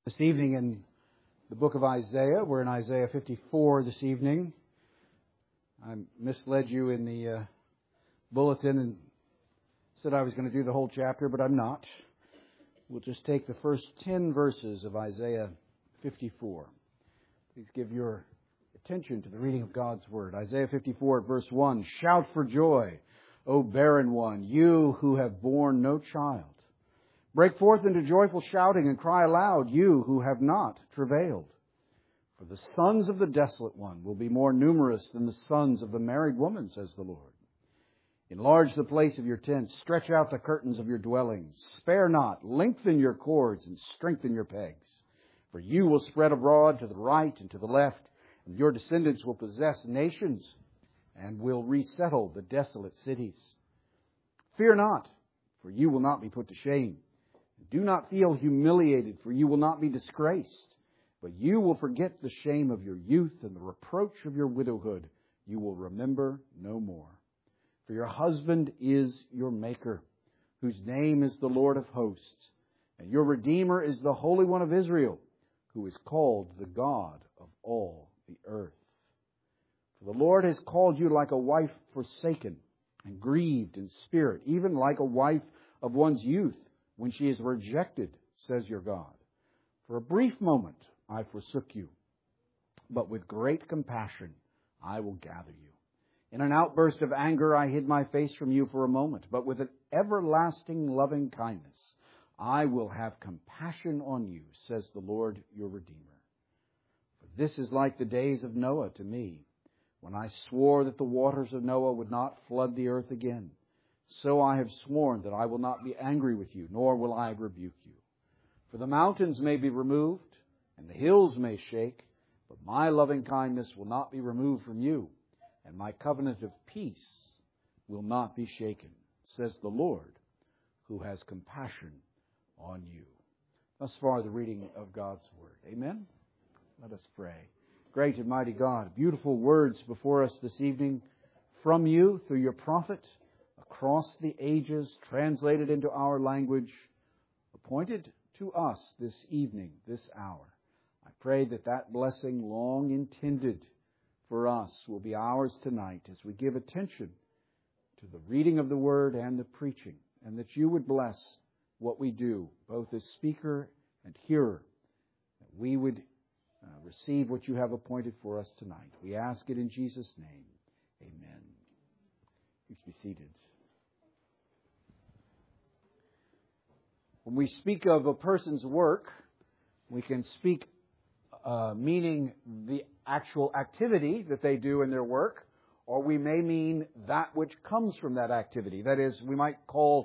This evening in the book of Isaiah. We're in Isaiah 54 this evening. I misled you in the bulletin and said I was going to do the whole chapter, but I'm not. We'll just take the first 10 verses of Isaiah 54. Please give your attention to the reading of God's Word. Isaiah 54 verse 1, "Shout for joy, O barren one, you who have borne no child. Break forth into joyful shouting and cry aloud, you who have not travailed. For the sons of the desolate one will be more numerous than the sons of the married woman, says the Lord. Enlarge the place of your tents, stretch out the curtains of your dwellings. Spare not, lengthen your cords and strengthen your pegs. For you will spread abroad to the right and to the left, and your descendants will possess nations and will resettle the desolate cities. Fear not, for you will not be put to shame. Do not feel humiliated, for you will not be disgraced. But you will forget the shame of your youth and the reproach of your widowhood. You will remember no more. For your husband is your Maker, whose name is the Lord of hosts. And your Redeemer is the Holy One of Israel, who is called the God of all the earth. For the Lord has called you like a wife forsaken and grieved in spirit, even like a wife of one's youth, when she is rejected, says your God. For a brief moment I forsook you, but with great compassion I will gather you. In an outburst of anger I hid my face from you for a moment, but with an everlasting loving kindness I will have compassion on you, says the Lord your Redeemer. For this is like the days of Noah to me, when I swore that the waters of Noah would not flood the earth again. So I have sworn that I will not be angry with you, nor will I rebuke you. For the mountains may be removed, and the hills may shake, but my loving kindness will not be removed from you, and my covenant of peace will not be shaken, says the Lord, who has compassion on you." Thus far, the reading of God's Word. Amen? Let us pray. Great and mighty God, beautiful words before us this evening from you through your prophet, across the ages, translated into our language, appointed to us this evening, this hour. I pray that that blessing long intended for us will be ours tonight as we give attention to the reading of the Word and the preaching, and that you would bless what we do, both as speaker and hearer, that we would receive what you have appointed for us tonight. We ask it in Jesus' name. Amen. Please be seated. When we speak of a person's work, we can speak meaning the actual activity that they do in their work, or we may mean that which comes from that activity. That is, we might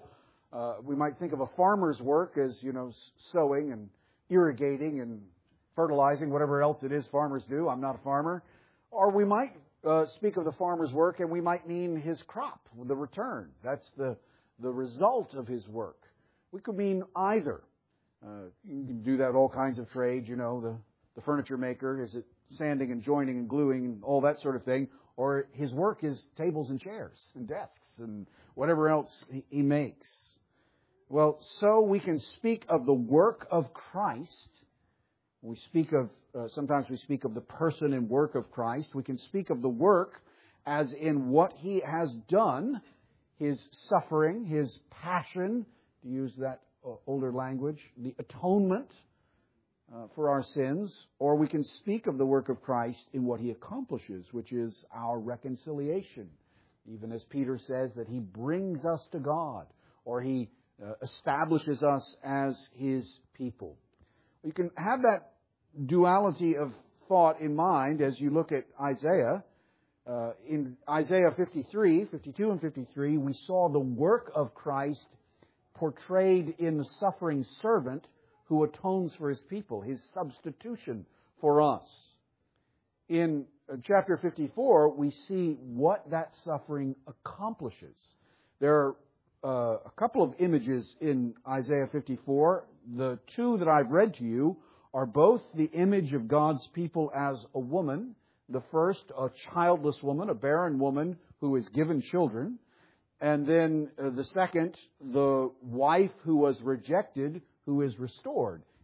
think of a farmer's work as, sowing and irrigating and fertilizing, whatever else it is farmers do. I'm not a farmer. Or we might speak of the farmer's work and we might mean his crop, the return. That's the result of his work. We could mean either. You can do that in all kinds of trades, the furniture maker, is it sanding and joining and gluing and all that sort of thing, or his work is tables and chairs and desks and whatever else he makes. Well, so we can speak of the work of Christ. Sometimes we speak of the person and work of Christ. We can speak of the work as in what He has done, His suffering, His passion, to use that older language, the atonement for our sins, or we can speak of the work of Christ in what He accomplishes, which is our reconciliation. Even as Peter says that He brings us to God, or He establishes us as His people. You can have that duality of thought in mind as you look at Isaiah. In Isaiah 52 and 53, we saw the work of Christ portrayed in the suffering servant who atones for His people, His substitution for us. In chapter 54, we see what that suffering accomplishes. There are a couple of images in Isaiah 54. The two that I've read to you are both the image of God's people as a woman. The first, a childless woman, a barren woman who is given children. And then the second, the wife who was rejected, who is restored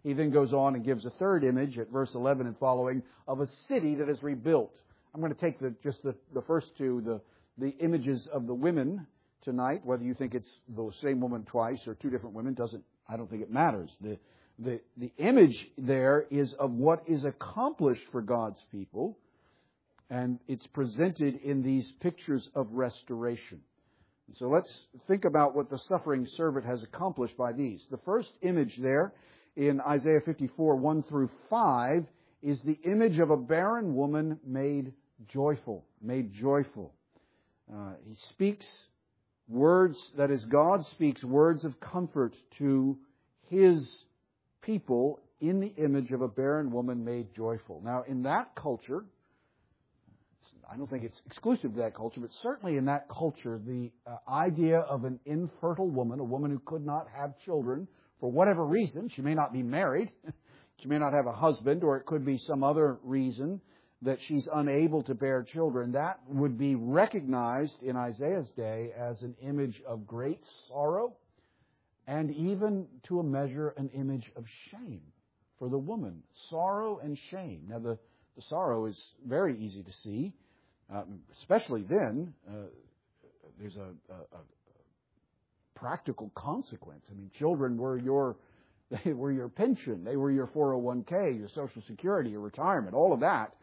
He then goes on and gives a third image at verse 11 and following of a city that is rebuilt. I'm going to take the first two, the images of the women tonight. Whether you think it's the same woman twice or two different women, I don't think it matters. The image there is of what is accomplished for God's people, and it's presented in these pictures of restoration. So let's think about what the suffering servant has accomplished by these. The first image there in Isaiah 54, 1 through 5, is the image of a barren woman made joyful. Made joyful. He speaks words, that is, God speaks words of comfort to His people in the image of a barren woman made joyful. Now, in that culture, I don't think it's exclusive to that culture, but certainly in that culture, the idea of an infertile woman, a woman who could not have children for whatever reason, she may not be married, she may not have a husband, or it could be some other reason that she's unable to bear children, that would be recognized in Isaiah's day as an image of great sorrow and even to a measure an image of shame for the woman. Sorrow and shame. Now the sorrow is very easy to see. Especially then, there's a practical consequence. I mean, children were your pension, they were your 401k, your Social Security, your retirement, all of that.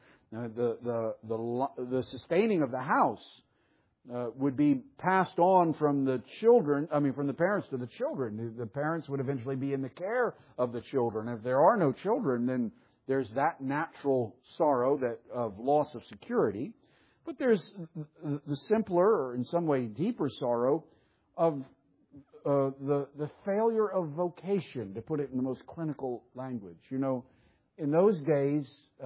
The sustaining of the house would be passed on from the parents to the children. The parents would eventually be in the care of the children. If there are no children, then there's that natural sorrow of loss of security. But there's the simpler, or in some way deeper sorrow of the failure of vocation, to put it in the most clinical language. You know, in those days,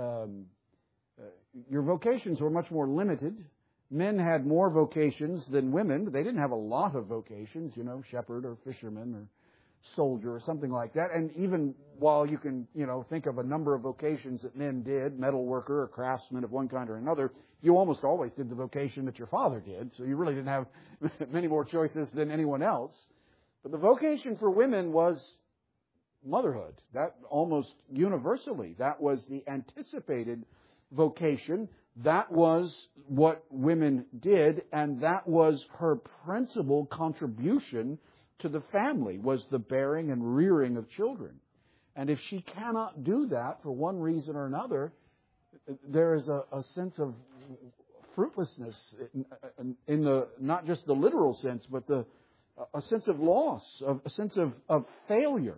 your vocations were much more limited. Men had more vocations than women, but they didn't have a lot of vocations, shepherd or fisherman or soldier or something like that. And even while you can, think of a number of vocations that men did, metal worker or craftsman of one kind or another, you almost always did the vocation that your father did. So you really didn't have many more choices than anyone else. But the vocation for women was motherhood. That almost universally, that was the anticipated vocation. That was what women did, and that was her principal contribution to the family, was the bearing and rearing of children. And if she cannot do that for one reason or another, there is a sense of fruitlessness in the not just the literal sense, but a sense of loss, a sense of failure.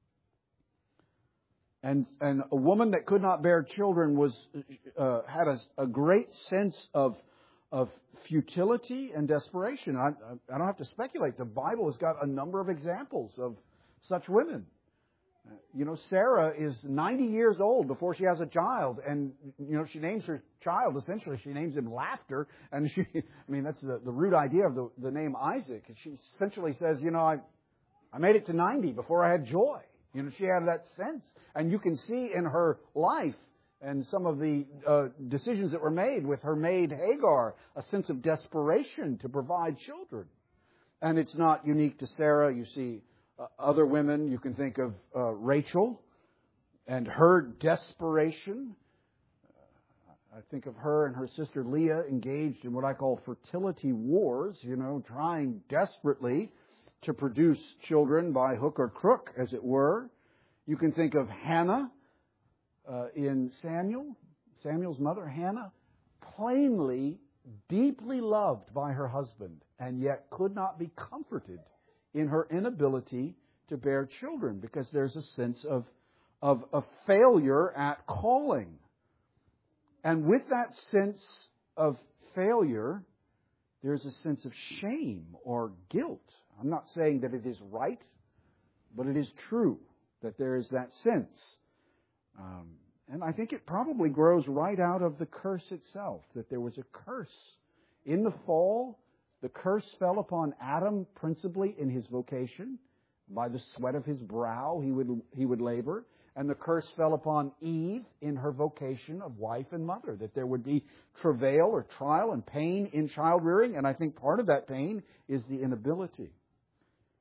And a woman that could not bear children had a great sense of futility and desperation. I don't have to speculate. The Bible has got a number of examples of such women. Sarah is 90 years old before she has a child, and she names her child, essentially she names him Laughter, and that's the root idea of the name Isaac. And she essentially says, I made it to 90 before I had joy. She had that sense, and you can see in her life and some of the decisions that were made with her maid Hagar, a sense of desperation to provide children. And it's not unique to Sarah. You see other women. You can think of Rachel and her desperation. I think of her and her sister Leah engaged in what I call fertility wars, trying desperately to produce children by hook or crook, as it were. You can think of Hannah in Samuel's mother, Hannah, plainly, deeply loved by her husband, and yet could not be comforted in her inability to bear children, because there's a sense of a failure at calling. And with that sense of failure, there's a sense of shame or guilt. I'm not saying that it is right, but it is true that there is that sense. And I think it probably grows right out of the curse itself, that there was a curse. In the fall, the curse fell upon Adam principally in his vocation. By the sweat of his brow he would labor. And the curse fell upon Eve in her vocation of wife and mother, that there would be travail or trial and pain in child rearing. And I think part of that pain is the inability. And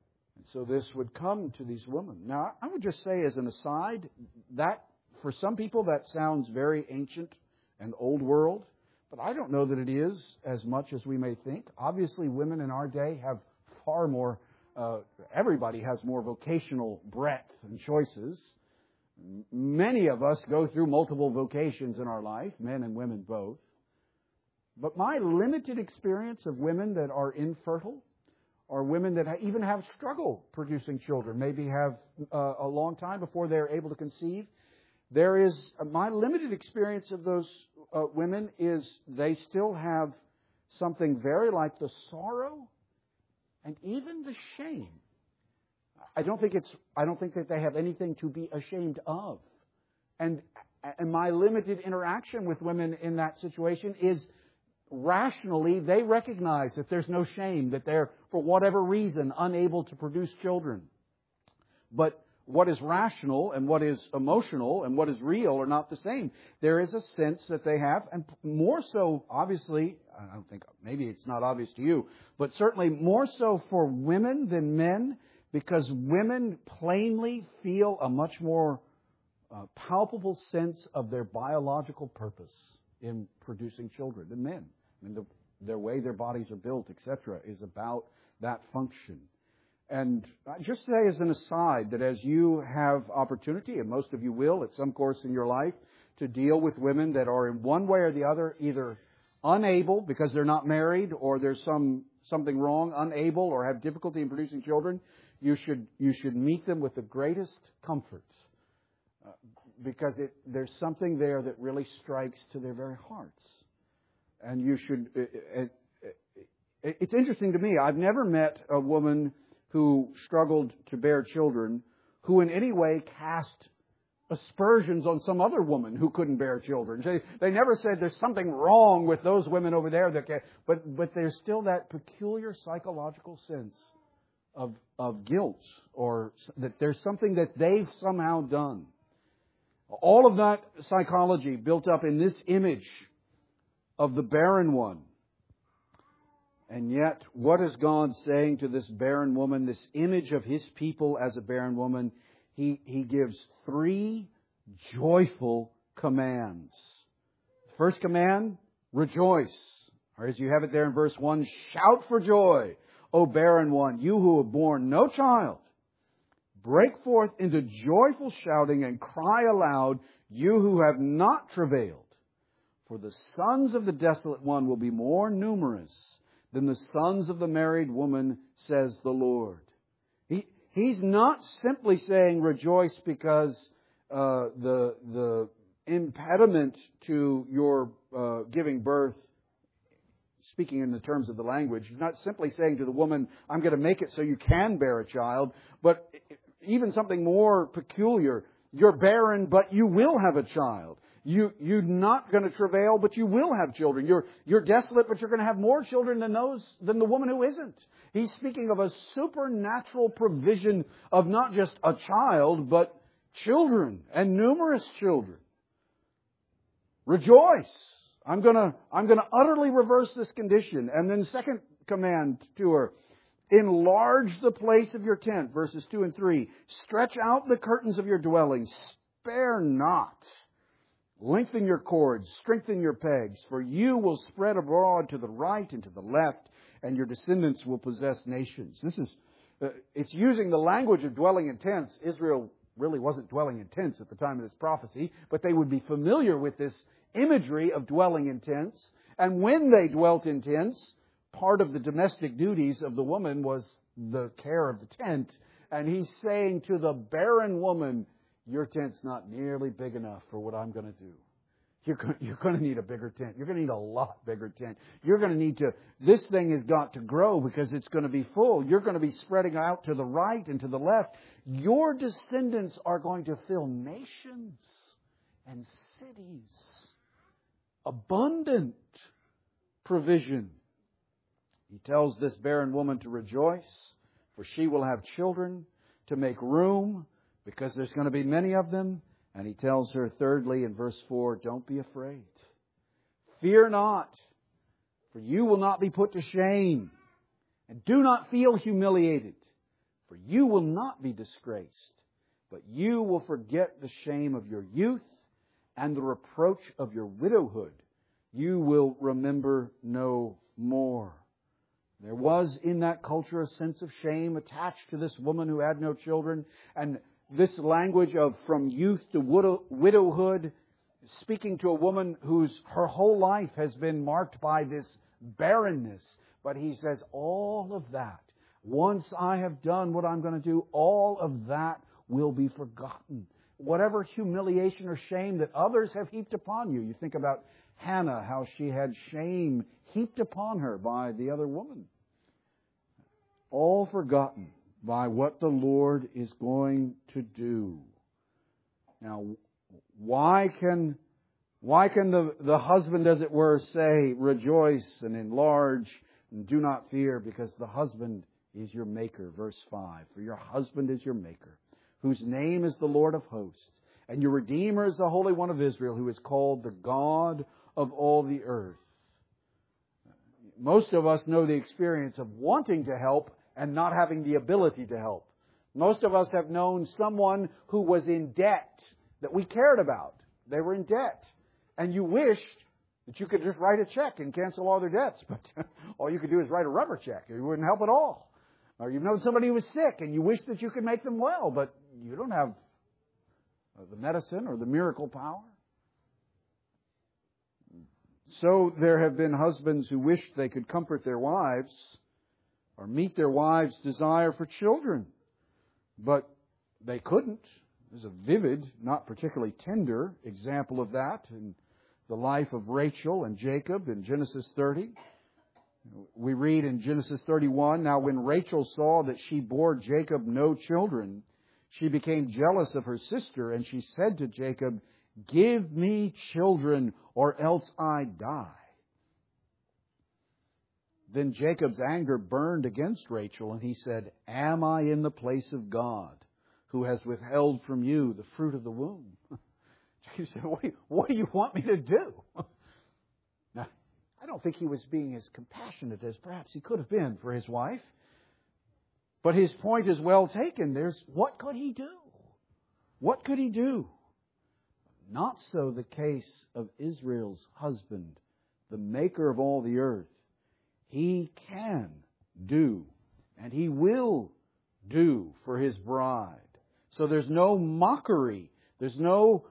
so this would come to these women. Now, I would just say as an aside, that for some people that sounds very ancient and old world, but I don't know that it is as much as we may think. Obviously, women in our day have far more, everybody has more vocational breadth and choices. Many of us go through multiple vocations in our life, men and women both. But my limited experience of women that are infertile, or women that even have struggle producing children, maybe have a long time before they're able to conceive, my limited experience of those women is they still have something very like the sorrow and even the shame. I don't think that they have anything to be ashamed of. And my limited interaction with women in that situation is rationally they recognize that there's no shame, that they're, for whatever reason, unable to produce children. But what is rational and what is emotional and what is real are not the same. There is a sense that they have, and more so, obviously, I don't think, maybe it's not obvious to you, but certainly more so for women than men, because women plainly feel a much more palpable sense of their biological purpose in producing children than men. I mean, their way their bodies are built, etc., is about that function. And just say as an aside that as you have opportunity, and most of you will at some course in your life, to deal with women that are in one way or the other either unable because they're not married or there's something wrong, unable or have difficulty in producing children, you should meet them with the greatest comfort because there's something there that really strikes to their very hearts. And you should... It's interesting to me. I've never met a woman who struggled to bear children who in any way cast aspersions on some other woman who couldn't bear children. They never said there's something wrong with those women over there that can, but there's still that peculiar psychological sense of guilt, or that there's something that they've somehow done. All of that psychology built up in this image of the barren one. And yet, what is God saying to this barren woman, this image of His people as a barren woman? He gives 3 joyful commands. First command, rejoice. Or as you have it there in verse 1, shout for joy, O barren one, you who have borne no child. Break forth into joyful shouting and cry aloud, you who have not travailed. For the sons of the desolate one will be more numerous than the sons of the married woman, says the Lord. He's not simply saying rejoice because the impediment to your giving birth, speaking in the terms of the language, he's not simply saying to the woman, I'm going to make it so you can bear a child, but even something more peculiar, you're barren, but you will have a child. You're not going to travail, but you will have children. You're desolate, but you're going to have more children than the woman who isn't. He's speaking of a supernatural provision of not just a child, but children and numerous children. Rejoice. I'm going to utterly reverse this condition. And then second command to her, enlarge the place of your tent, verses 2 and 3. Stretch out the curtains of your dwelling. Spare not. Lengthen your cords, strengthen your pegs, for you will spread abroad to the right and to the left, and your descendants will possess nations. It's using the language of dwelling in tents. Israel really wasn't dwelling in tents at the time of this prophecy, but they would be familiar with this imagery of dwelling in tents. And when they dwelt in tents, part of the domestic duties of the woman was the care of the tent. And he's saying to the barren woman, your tent's not nearly big enough for what I'm going to do. You're going to need a bigger tent. You're going to need a lot bigger tent. You're going to need to, this thing has got to grow because it's going to be full. You're going to be spreading out to the right and to the left. Your descendants are going to fill nations and cities. Abundant provision. He tells this barren woman to rejoice, for she will have children, to make room, because there's going to be many of them. And he tells her, thirdly, in verse 4, don't be afraid. Fear not, for you will not be put to shame. And do not feel humiliated, For you will not be disgraced, but you will forget the shame of your youth and the reproach of your widowhood. You will remember no more. There was in that culture a sense of shame attached to this woman who had no children. And this language of from youth to widowhood, speaking to a woman her whole life has been marked by this barrenness. But he says, all of that, once I have done what I'm going to do, all of that will be forgotten. Whatever humiliation or shame that others have heaped upon you. You think about Hannah, how she had shame heaped upon her by the other woman. All forgotten by what the Lord is going to do. Now, why can the husband, as it were, say, rejoice and enlarge and do not fear, because the husband is your maker, verse 5. For your husband is your maker, whose name is the Lord of hosts, and your Redeemer is the Holy One of Israel, who is called the God of all the earth. Most of us know the experience of wanting to help and not having the ability to help. Most of us have known someone who was in debt that we cared about. They were in debt. And you wished that you could just write a check and cancel all their debts. But all you could do is write a rubber check. It wouldn't help at all. Or you've known somebody who was sick and you wish that you could make them well, but you don't have the medicine or the miracle power. So there have been husbands who wished they could comfort their wives or meet their wives' desire for children, but they couldn't. There's a vivid, not particularly tender example of that in the life of Rachel and Jacob in Genesis 30. We read in Genesis 31, now when Rachel saw that she bore Jacob no children, she became jealous of her sister, and she said to Jacob, give me children, or else I die. Then Jacob's anger burned against Rachel, and he said, am I in the place of God, who has withheld from you the fruit of the womb? Jacob said, what do you want me to do? Now, I don't think he was being as compassionate as perhaps he could have been for his wife. But his point is well taken. What could he do? What could he do? Not so the case of Israel's husband, the maker of all the earth. He can do, and he will do for his bride. So there's no mockery. There's no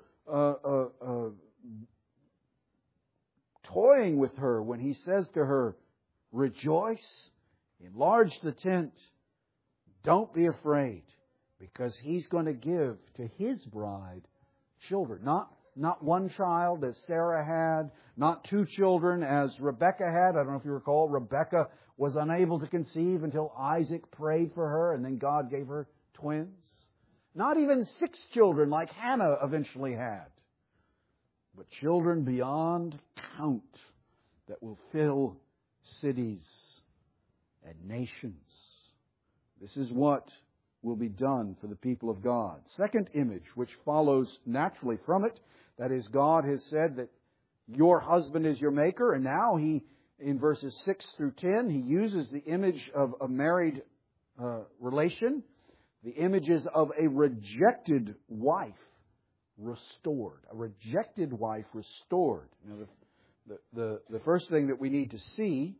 toying with her when he says to her, rejoice, enlarge the tent, don't be afraid, because he's going to give to his bride children. Not one child as Sarah had, not two children as Rebekah had. I don't know if you recall, Rebekah was unable to conceive until Isaac prayed for her, and then God gave her twins. Not even 6 children like Hannah eventually had, but children beyond count that will fill cities and nations. This is what will be done for the people of God. Second image, which follows naturally from it, that is, God has said that your husband is your maker, and now he, in verses 6 through 10, he uses the image of a married relation. The images of a rejected wife restored. A rejected wife restored. Now, the first thing that we need to see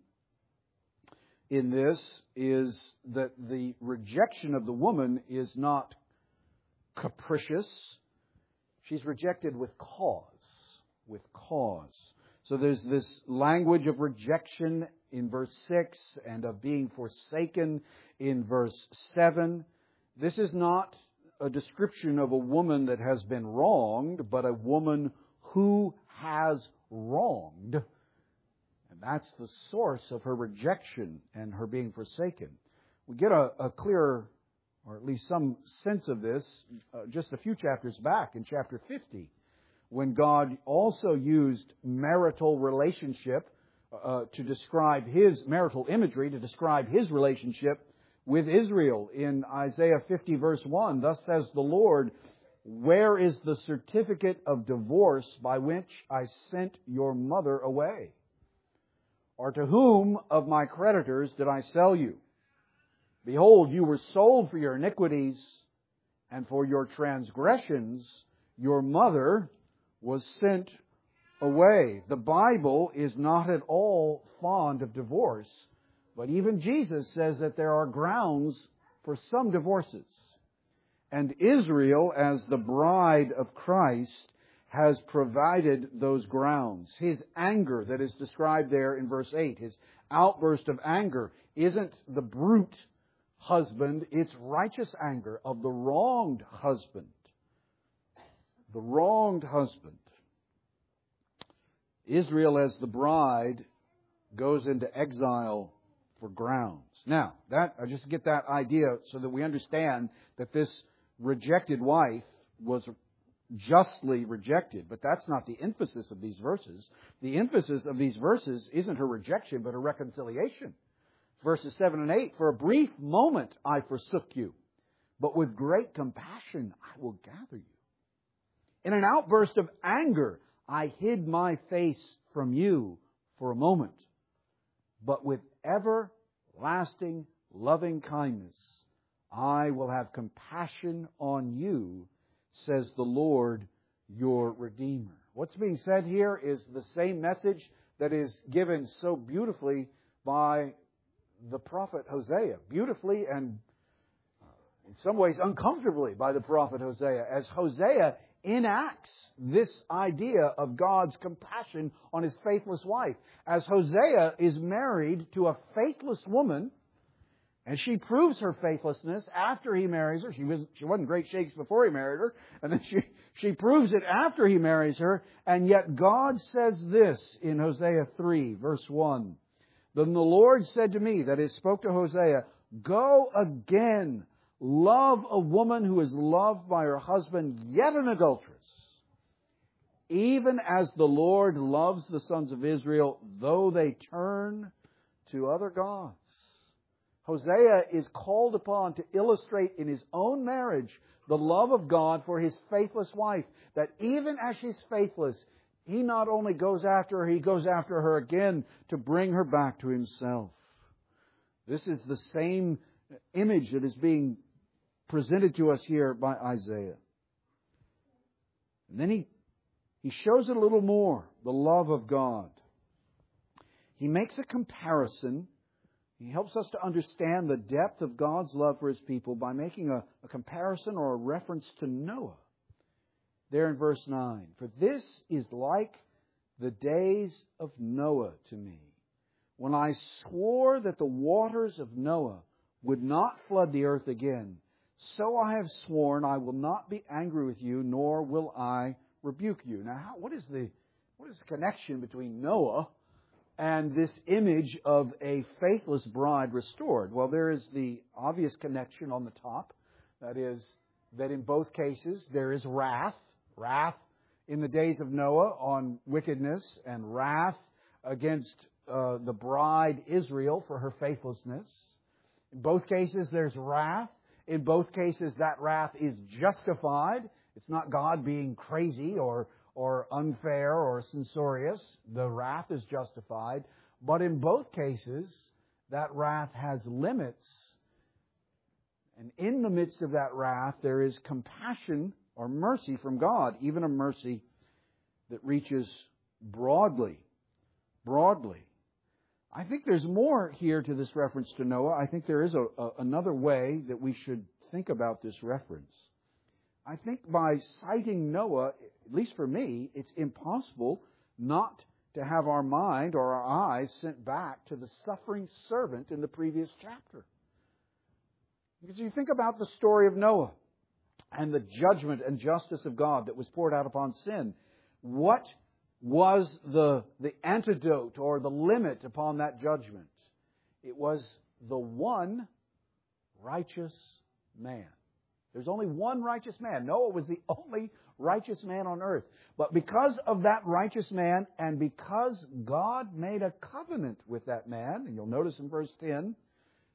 in this is that the rejection of the woman is not capricious. She's rejected with cause. With cause. So there's this language of rejection in verse 6 and of being forsaken in verse 7. This is not a description of a woman that has been wronged, but a woman who has wronged. And that's the source of her rejection and her being forsaken. We get a clearer, or at least some sense of this, just a few chapters back in chapter 50, when God also used marital relationship to describe His marital imagery, to describe His relationship with Israel. In Isaiah 50 verse 1, thus says the Lord, where is the certificate of divorce by which I sent your mother away? Or to whom of my creditors did I sell you? Behold, you were sold for your iniquities, and for your transgressions your mother was sent away. The Bible is not at all fond of divorce, but even Jesus says that there are grounds for some divorces. And Israel, as the bride of Christ, has provided those grounds. His anger that is described there in verse 8, his outburst of anger, isn't the brute husband, it's righteous anger of the wronged husband. The wronged husband. Israel, as the bride, goes into exile for grounds. Now, I just get that idea so that we understand that this rejected wife was justly rejected. But that's not the emphasis of these verses. The emphasis of these verses isn't her rejection, but her reconciliation. Verses 7 and 8, for a brief moment I forsook you, but with great compassion I will gather you. In an outburst of anger, I hid my face from you for a moment, but with everlasting loving kindness I will have compassion on you, says the Lord your Redeemer. What's being said here is the same message that is given so beautifully by the prophet Hosea. Beautifully and in some ways uncomfortably by the prophet Hosea, as Hosea enacts this idea of God's compassion on his faithless wife. As Hosea is married to a faithless woman, and she proves her faithlessness after he marries her. She wasn't great shakes before he married her, and then she proves it after he marries her, and yet God says this in Hosea 3, verse 1. Then the Lord said to me, that is, spoke to Hosea, go again, love a woman who is loved by her husband, yet an adulteress, even as the Lord loves the sons of Israel, though they turn to other gods. Hosea is called upon to illustrate in his own marriage the love of God for his faithless wife, that even as she's faithless, he not only goes after her, he goes after her again to bring her back to himself. This is the same image that is being presented to us here by Isaiah. And then he shows it a little more, the love of God. He makes a comparison. He helps us to understand the depth of God's love for His people by making a comparison or a reference to Noah. There in verse 9, for this is like the days of Noah to me, when I swore that the waters of Noah would not flood the earth again. So I have sworn I will not be angry with you, nor will I rebuke you. Now, what is the connection between Noah and this image of a faithless bride restored? Well, there is the obvious connection on the top. That is, that in both cases there is wrath. Wrath in the days of Noah on wickedness, and wrath against the bride Israel for her faithlessness. In both cases there's wrath. In both cases that wrath is justified. It's not God being crazy or unfair or censorious. The wrath is justified. But in both cases, that wrath has limits. And in the midst of that wrath, there is compassion or mercy from God, even a mercy that reaches broadly. Broadly. I think there's more here to this reference to Noah. I think there is another way that we should think about this reference. I think by citing Noah, at least for me, it's impossible not to have our mind or our eyes sent back to the suffering servant in the previous chapter. Because you think about the story of Noah and the judgment and justice of God that was poured out upon sin. What was the antidote or the limit upon that judgment? It was the one righteous man. There's only one righteous man. Noah was the only righteous man on earth. But because of that righteous man, and because God made a covenant with that man, and you'll notice in verse 10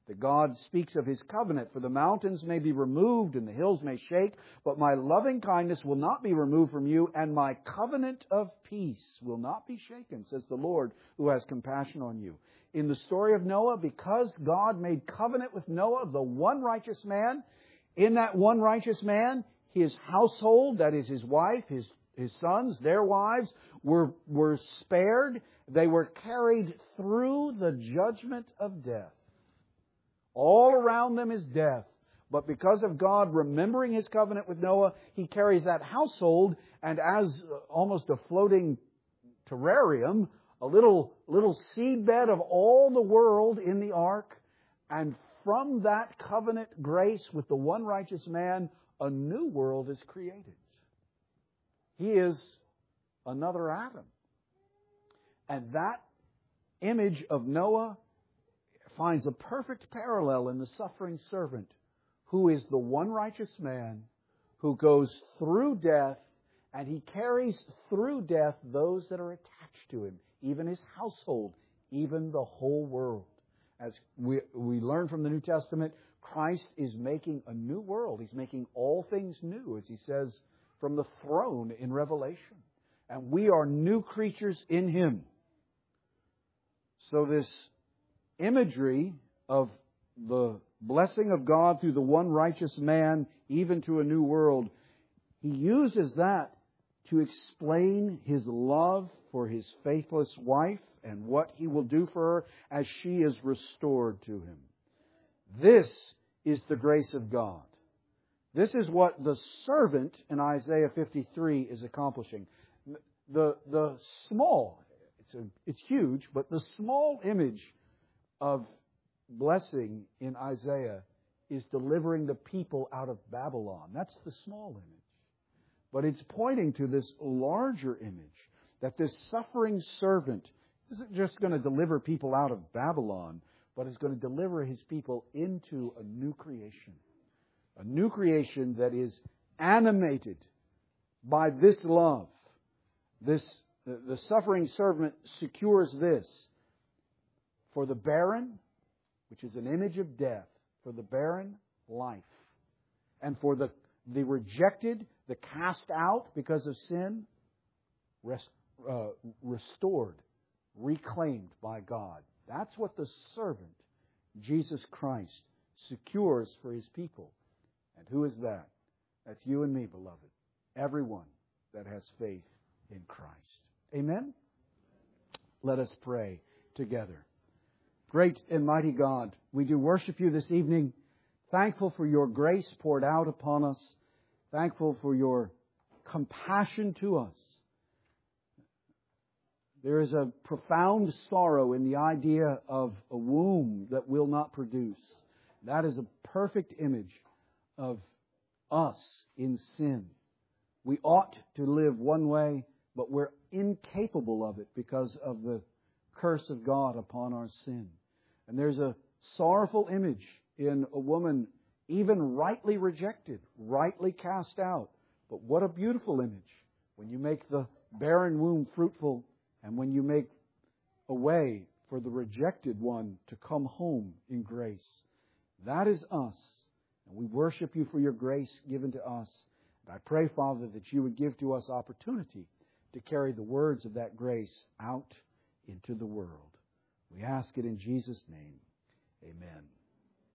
That God speaks of His covenant. For the mountains may be removed and the hills may shake, but my loving kindness will not be removed from you, and my covenant of peace will not be shaken, says the Lord who has compassion on you. In the story of Noah, because God made covenant with Noah, the one righteous man, in that one righteous man, his household, that is his wife, his sons, their wives, were spared. They were carried through the judgment of death. All around them is death. But because of God remembering His covenant with Noah, He carries that household, and as almost a floating terrarium, a little seedbed of all the world in the ark, and from that covenant grace with the one righteous man, a new world is created. He is another Adam. And that image of Noah finds a perfect parallel in the suffering servant, who is the one righteous man who goes through death, and he carries through death those that are attached to him, even his household, even the whole world. As we learn from the New Testament, Christ is making a new world. He's making all things new, as He says from the throne in Revelation. And we are new creatures in Him. So this imagery of the blessing of God through the one righteous man, even to a new world, He uses that to explain His love for His faithless wife and what He will do for her as she is restored to Him. This is the grace of God. This is what the servant in Isaiah 53 is accomplishing. The small, it's huge, but the small image of blessing in Isaiah is delivering the people out of Babylon. That's the small image. But it's pointing to this larger image, that this suffering servant isn't just going to deliver people out of Babylon, but is going to deliver His people into a new creation. A new creation that is animated by this love. The suffering servant secures this. For the barren, which is an image of death, for the barren, life. And for the rejected, the cast out because of sin, restored, reclaimed by God. That's what the servant, Jesus Christ, secures for His people. And who is that? That's you and me, beloved. Everyone that has faith in Christ. Amen? Let us pray together. Great and mighty God, we do worship You this evening, thankful for Your grace poured out upon us, thankful for Your compassion to us. There is a profound sorrow in the idea of a womb that will not produce. That is a perfect image of us in sin. We ought to live one way, but we're incapable of it because of the curse of God upon our sin. And there's a sorrowful image in a woman even rightly rejected, rightly cast out. But what a beautiful image when you make the barren womb fruitful and when you make a way for the rejected one to come home in grace. That is us. And we worship You for Your grace given to us. And I pray, Father, that You would give to us opportunity to carry the words of that grace out into the world. We ask it in Jesus' name. Amen.